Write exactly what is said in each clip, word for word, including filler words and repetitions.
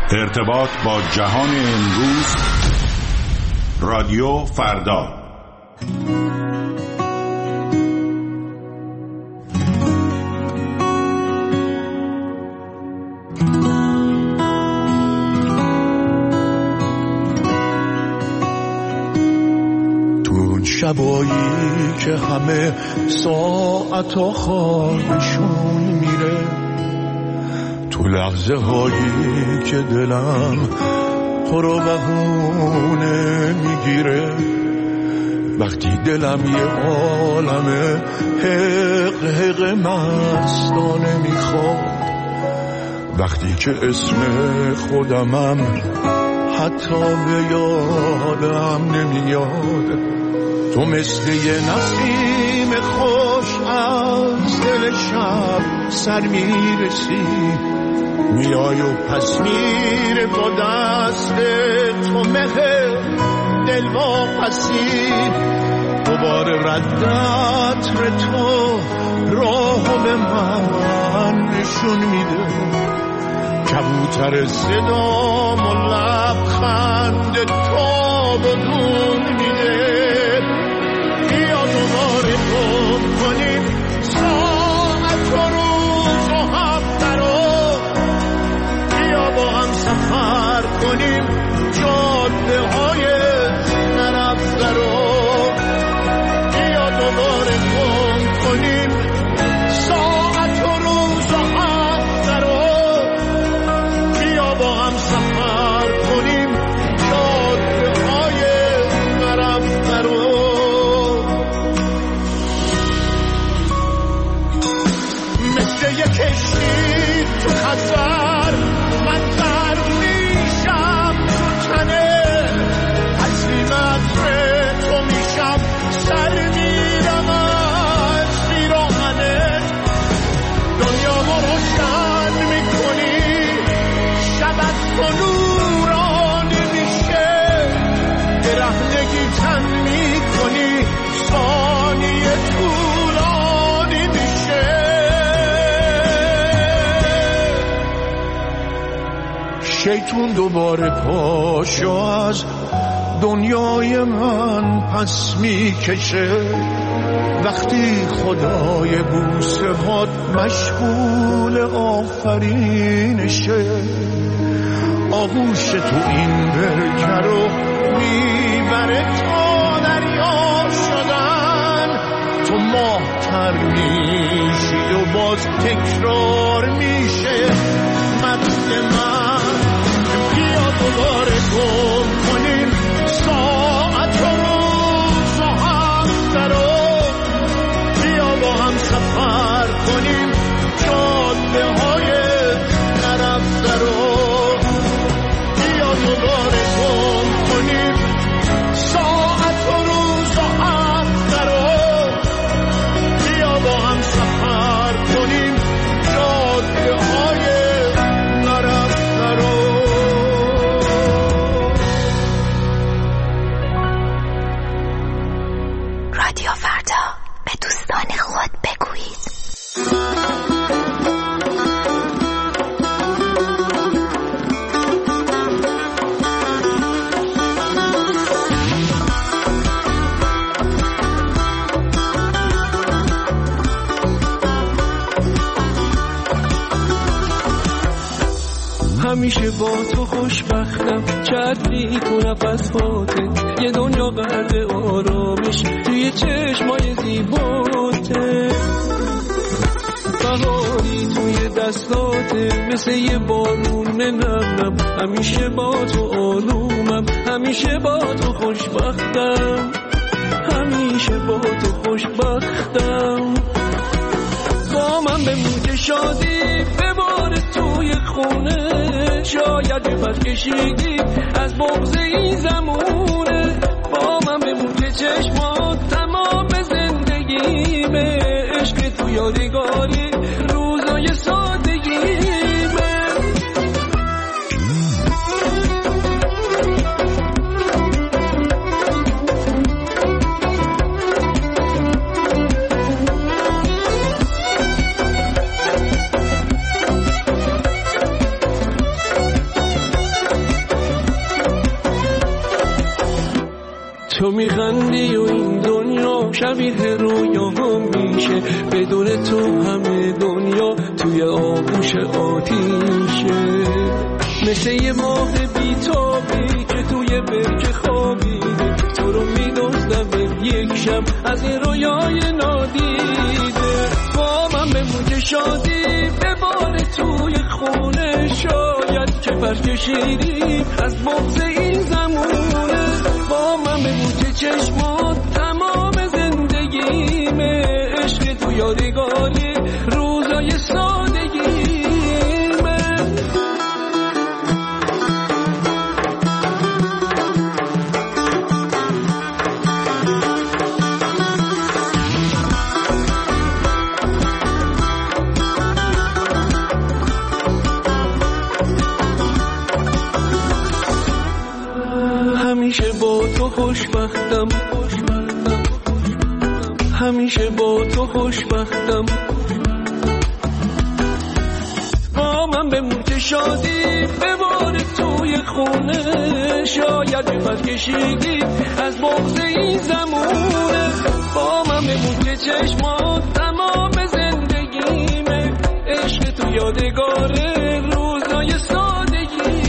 ارتباط با جهان امروز. رادیو فردا. شبایی که همه ساعت و خوابشون میره، تو لحظه هایی که دلم تو رو بهونه میگیره، وقتی دلم یه عالمه حق حق مستانه میخواد، وقتی که اسم خودمم حتی به یادم نمیاد، تو مثل یه نسیم خوش از دل شب سر میرسی، میای و پس میره با دست تو مهر دل واپسی، دوباره ردت ر تو راهو به من نشون میده، کبوتر صدام و لبخند تو بدون میده، بیا دوباره گم کنیم ساعت و روز و هفته رو، بیا با هم سفر کنیم جاده های نرفته رو، بیا دوباره گم کنیم ساعت و روز و هفته رو، بیا با هم سفر کنیم جاده های نرفته رو. یه کشتی تو خزر من غرق میشم تو تنه، تسلیمت تو میشم سر میرم از پیراهنه، دنیا ما روشن میکنی شبت تو نورانی میشه، برهنگی تن میکنی ثانیه طولانی میشه، شیطون دوباره پاشو از دنیای من پس میکشه، وقتی خدای بوسه هات مشغول آفرینشه، آغوش تو این برکه رو میبره تا دریا شدن، تو ماه تر میشی و باز تکرار میشه متن من، بیا دوباره گم کنیم ساعت و روز و هفته رو، بیا با هم سفر کنیم جاده های نرفته رو، بیا دوباره گم کنیم ساعت و روز و هفته رو، بیا با هم سفر کنیم جاده های نرفته رو. رادیو فردا، به دوستان خود بگویید. همیشه با تو خوشبختم، چتری تو نفس فاته، یه دنیا غرق آرامش توی چشمای زیباته، بهاری توی دستاته مثل یه بارون نرم، همیشه با تو آرومم، همیشه با تو خوشبختم، همیشه با تو خوشبختم، با من بمون که شادی بباره توی خونه، شاید بپس کشیدی از بغض این زمونه، با من بمون که چشمات تمام زندگیمه، عشق تو یادگاری روزای سادگیمه. تو میخندی و این دنیا شبیه رویا میشه، بدون تو همه دنیا توی آغوش آتیشه. مثل یه ماه بیتابی که توی برکه خوابیده، تو رو میدوزدم یک شب از این رویای نادیده. با من به موج شادی بباره توی خونه، شاید که برکشیدی از بغض این زمونه. با من به موج چشمات تمام زندگیمه، عشق تو یادگاری روزای سادگیمه. همیشه با تو خوشبختم، همیشه با تو خوشبختم. با من به موج شادی بباره توی خونه، شاید بپر کشیدی از بغض این زمونه. با من به موج چشمات تمام زندگیمه، عشق تو یادگاره روزای سادگیمه.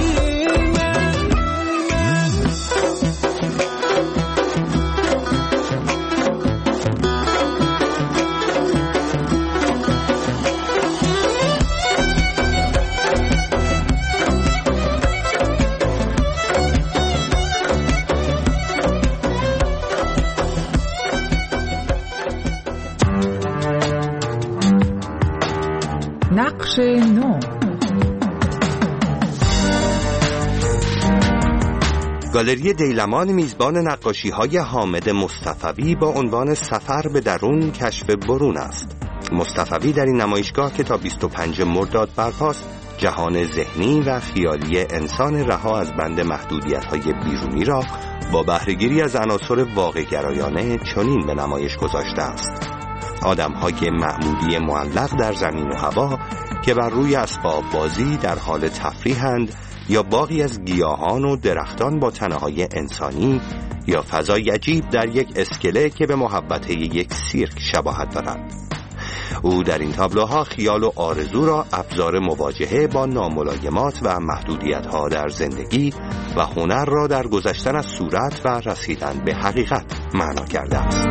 نقش نو. گالری دیلمان میزبان نقاشی‌های حامد مصطفوی با عنوان سفر به درون کشف برون است. مصطفوی در این نمایشگاه که تا بیست و پنجم مرداد برپاست، جهان ذهنی و خیالی انسان رها از بند محدودیت‌های بیرونی را با بهره‌گیری از عناصر واقع‌گرایانه چنین به نمایش گذاشته است: آدم‌های معمولی معلق در زمین و هوا که بر روی اسباب بازی در حال تفریحند، یا باغی از گیاهان و درختان با تنه‌های انسانی، یا فضای عجیب در یک اسکله که به محوطه یک سیرک شباهت دارد. او در این تابلوها خیال و آرزو را ابزار مواجهه با ناملایمات و محدودیت‌ها در زندگی و هنر را در گذشتن از صورت و رسیدن به حقیقت معنا کرده است.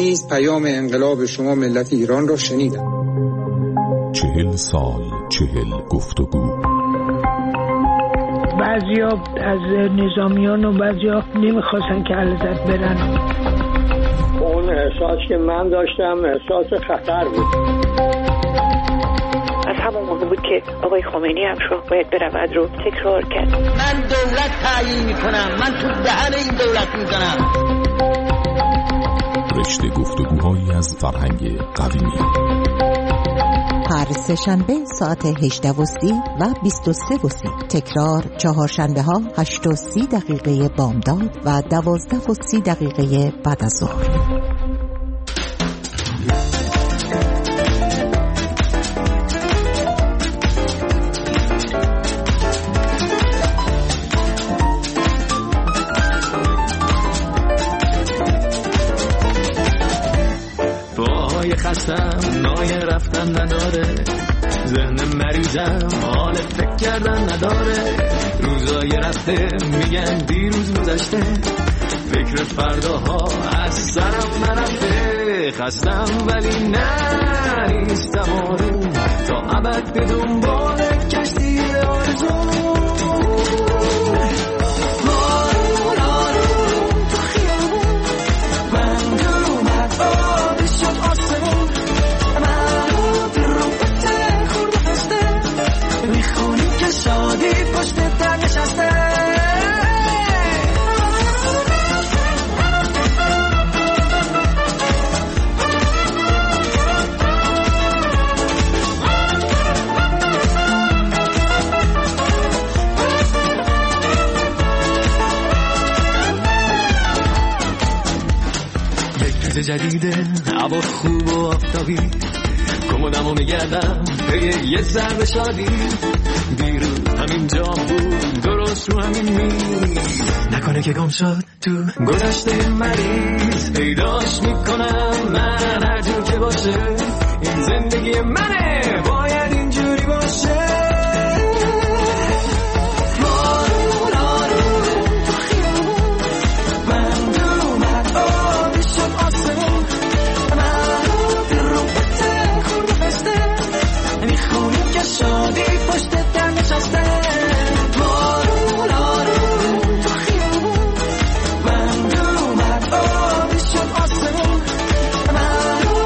نیز پیام انقلاب شما ملت ایران را شنیدم. چهل سال چهل گفتگو. بعضیا از نظامیان و بعضیا نمیخواستن که علازت برن. اون احساس که من داشتم احساس خطر بود. از همون موقع بود که آقای خمینی هم شاه باید برود رو تکرار کرد. من دولت تعیین میکنم، من تو دهن این دولت میزنم. رشته گفتگوهایی از فرهنگ قومی. هر سه شنبه ساعت هجده و سی و بیست و سه و سی. تکرار چهارشنبه ها هشت و سی دقیقه بامداد و دوازده و سی دقیقه بعد از ظهر. خستم نای رفتن نداره، ذهن مریضم حال فکر کردن نداره، روزای رفته میگن دیروز گذشته، فکر فرداها از سرم نرفته، خستم ولی نه نیستم آروم، تا ابد به دنبال کشتی آرزو. جدیده هوا خوب و آفتابی، کمودمو میگردم به یه ضرب شادی، دیروز همین جا بود درست رو همین میز، نکنه که گم شد تو گذشته مریض، پیداش میکنم من هر جور که باشه، این زندگی منه باید اینجوری باشه.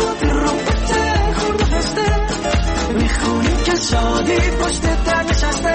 شادی پشت در نشسته.